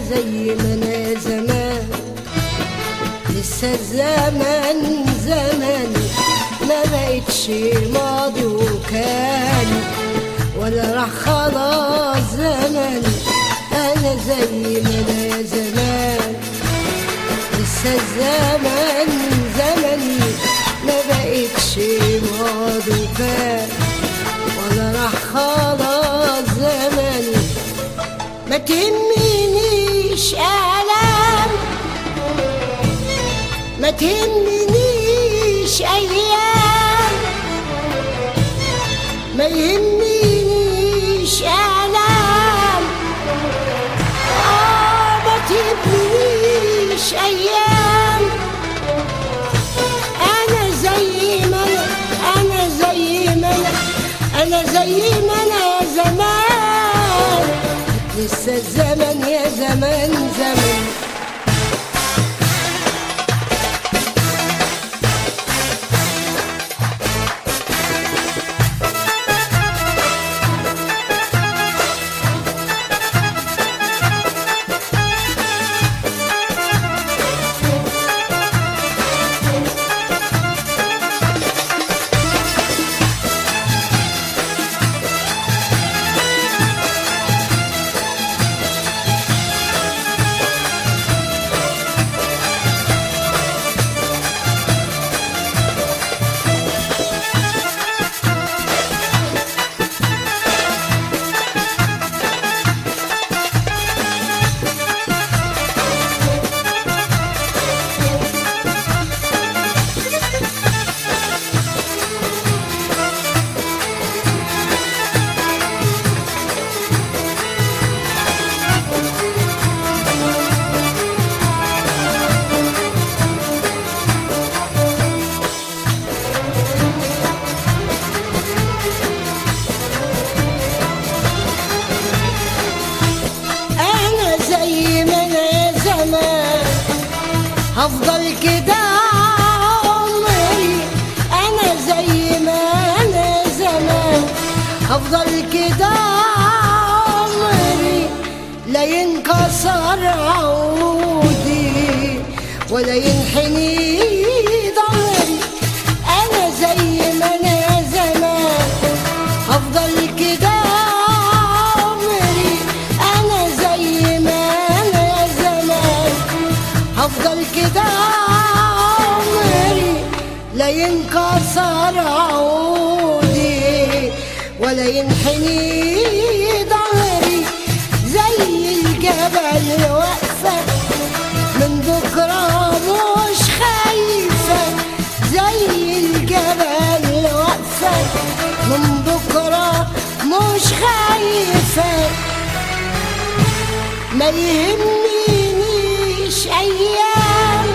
زي ما انا زمان، لسه الزمن زمني، ما بقتش ماضي وكان ولا راح خلاص زمني. انا زي ما انا زمان، لسه الزمن زمني، ما بقتش ماضي وكان ولا راح خلاص زمني. ما تهمنيش آلام، ما تهمنيش أيام، ما يهمنيش آلام، ما تهمنيش أيام. أنا زي ما أنا زي ما أنا زي ما أنا يا زمان، لسه الزمن يا زمان زمن. هفضل كده عمري، أنا زي ما أنا زمان. هفضل كده عمري، لا ينكسر عودي ولا ينحني ضهري. أنا زي ما أنا زمان، هفضل كده عمري، أنا زي ما أنا زمان. هفضل كده عمري، لا ينكسر عودي ولا ينحني ضهري. زي الجبل واقفة من بكرة مش خايفة، زي الجبل واقفة من بكرة مش خايفة. ما يهمنيش أيام،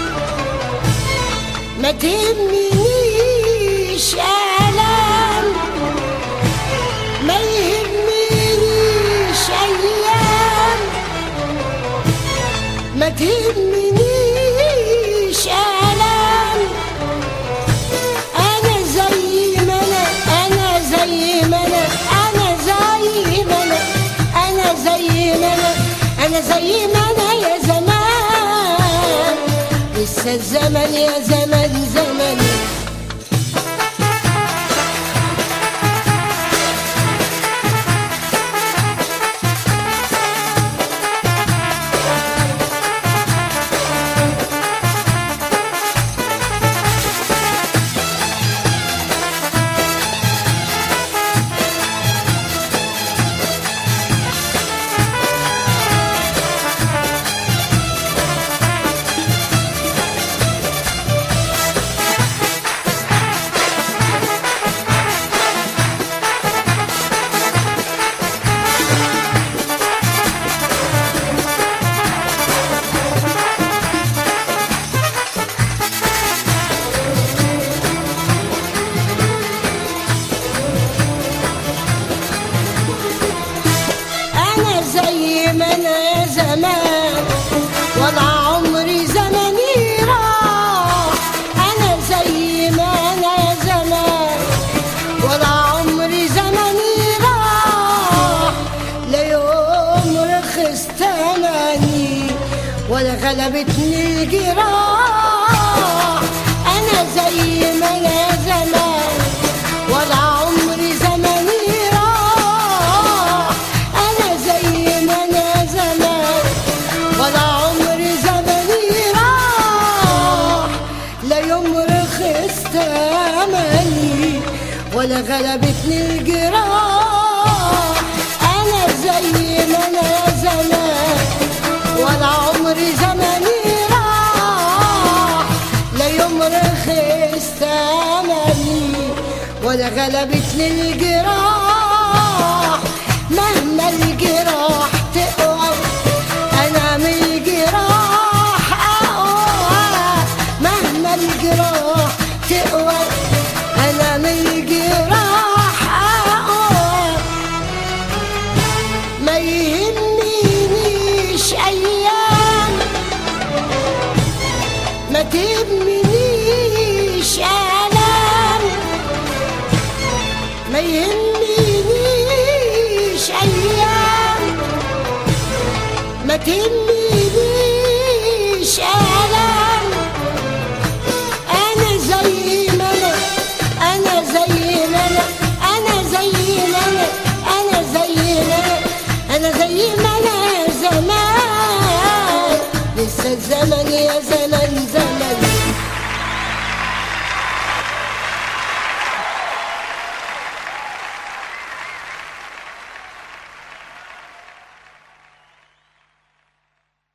ما تهمنيش آلام، ما يهمنيش أيام، ما تهمنيش آلام. أنا زي ما أنا زي ما أنا زي ما أنا زي ما أنا زي ما أنا يا زمان، لسه الزمن يا زمن زمن. زي ما انا زمان ولا عمري زمني راح. انا زي ما انا زمان ولا عمري زمني راح. لا يوم رخص تمن ولا غلبتني الجراح. أنا زي ما أنا زمان ولا عمري زماني راح. أنا زي ما أنا زمان ولا عمري زماني راح. لا يوم رخصت أملي ولا غلبتني الجراح. أنا زي ما أنا زمان ولا عمري زماني راح. لا يوم رخصت أملي ولا غلبتني الجراح. مهما الجراح تقوى أنا من الجراح أقوى. مهما الجراح تقوى أنا من الجراح أقوى. ما يهمنيش أيام ما تهمنيش آلام. ما يهمنيش أيام ما تهمنيش